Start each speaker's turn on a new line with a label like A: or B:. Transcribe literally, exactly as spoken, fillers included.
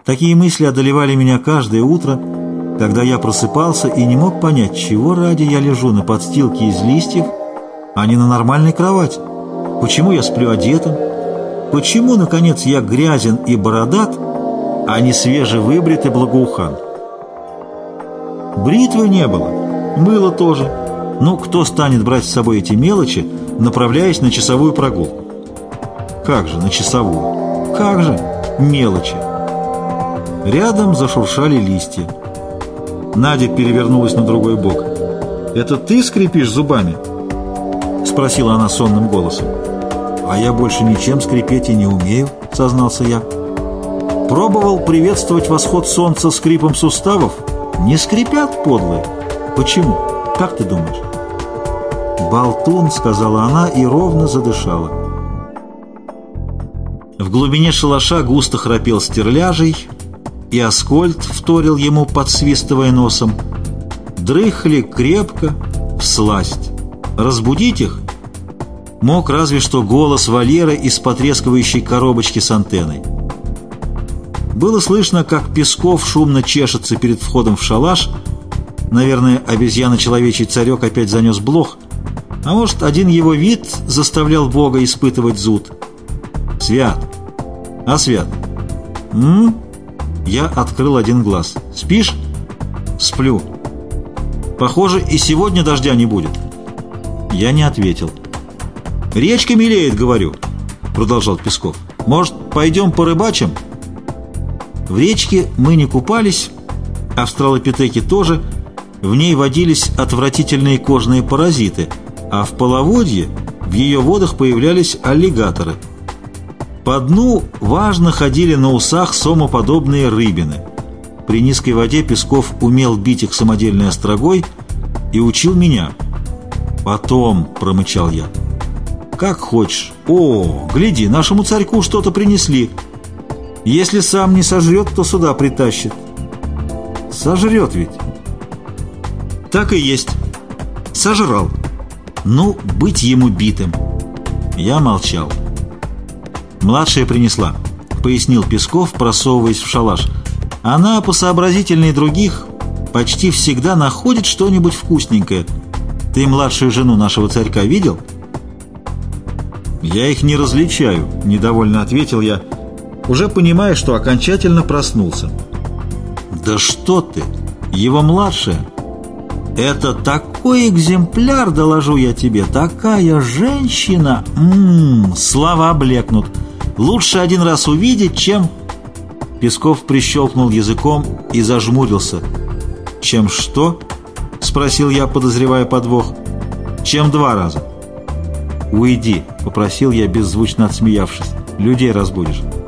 A: Такие мысли одолевали меня каждое утро, когда я просыпался и не мог понять, чего ради я лежу на подстилке из листьев, а не на нормальной кровати. Почему я сплю одетым? Почему, наконец, я грязен и бородат, а не свежевыбрит и благоухан? Бритвы не было, мыла тоже. Ну, кто станет брать с собой эти мелочи, направляясь на часовую прогулку? Как же на часовую? Как же мелочи? Рядом зашуршали листья. Надя перевернулась на другой бок. «Это ты скрипишь зубами?» — спросила она сонным голосом. «А я больше ничем скрипеть и не умею», — сознался я. «Пробовал приветствовать восход солнца скрипом суставов? Не скрипят, подлые. Почему? Как ты думаешь?» «Болтун», — сказала она и ровно задышала. В глубине шалаша густо храпел стерляжей, и Аскольд вторил ему, подсвистывая носом. Дрыхли крепко, всласть. Разбудить их мог разве что голос Валеры из потрескивающей коробочки с антенной. Было слышно, как Песков шумно чешется перед входом в шалаш. Наверное, обезьяно-человечий царек опять занес блох, а может, один его вид заставлял Бога испытывать зуд. «Свят! А, Свят? М?» Я открыл один глаз. «Спишь?» «Сплю». «Похоже, и сегодня дождя не будет». Я не ответил. «Речка мелеет, говорю», — продолжал Песков. «Может, пойдем порыбачим?» В речке мы не купались, австралопитеки тоже. В ней водились отвратительные кожные паразиты, а в половодье в ее водах появлялись аллигаторы. По дну важно ходили на усах сомоподобные рыбины. При низкой воде Песков умел бить их самодельной острогой и учил меня. «Потом», — промычал я. «Как хочешь. О, гляди, нашему царьку что-то принесли. Если сам не сожрет, то сюда притащит». «Сожрет ведь». «Так и есть. Сожрал. Ну, быть ему битым». Я молчал. «Младшая принесла», — пояснил Песков, просовываясь в шалаш. «Она посообразительнее других, почти всегда находит что-нибудь вкусненькое. Ты младшую жену нашего царька видел?» «Я их не различаю», — недовольно ответил я, уже понимая, что окончательно проснулся. «Да что ты! Его младшая! Это такой экземпляр, доложу я тебе, такая женщина! М-м, слова блекнут. Лучше один раз увидеть, чем...» Песков прищелкнул языком и зажмурился. «Чем что?» — спросил я, подозревая подвох. «Чем два раза?» «Уйди», — попросил я, беззвучно отсмеявшись. «Людей разбудишь».